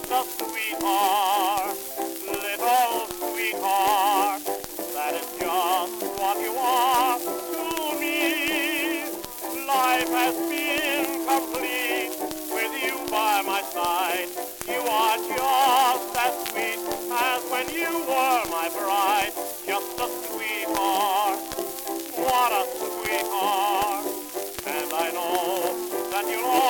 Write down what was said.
just a sweetheart, little sweetheart. That is just what you are to me. Life has been complete with you by my side. You are just as sweet as when you were my bride. Just a sweetheart, what a sweetheart. And I know that you'll